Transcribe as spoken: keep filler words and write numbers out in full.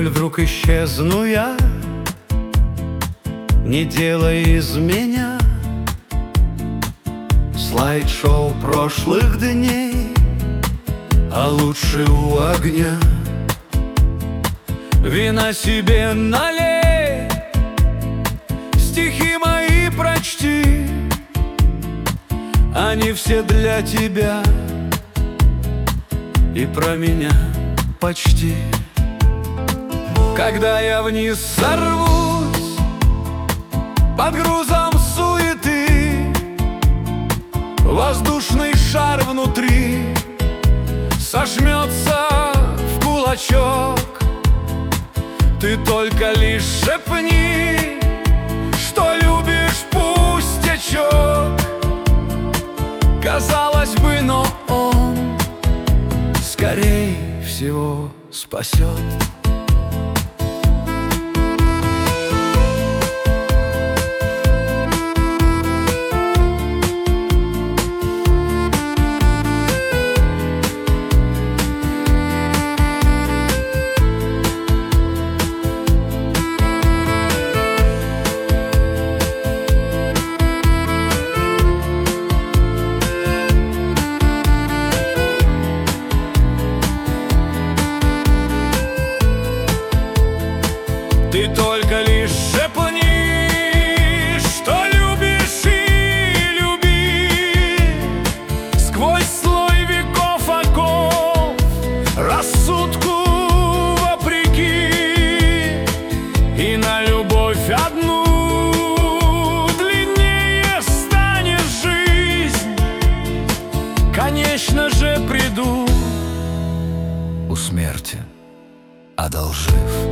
Коль вдруг исчезну я, не делай из меня слайд-шоу прошлых дней, а лучше у огня. Вина себе налей, стихи мои прочти, они все для тебя и про меня почти. Когда я вниз сорвусь под грузом суеты, воздушный шар внутри сожмется в кулачок. Ты только лишь шепни, что любишь пустячок. Казалось бы, но он скорей всего спасет. Ты только лишь шепни, что любишь и люби. Сквозь слой веков оков, рассудку вопреки, и на любовь одну длиннее станет жизнь. Конечно же, приду у смерти, одолжив.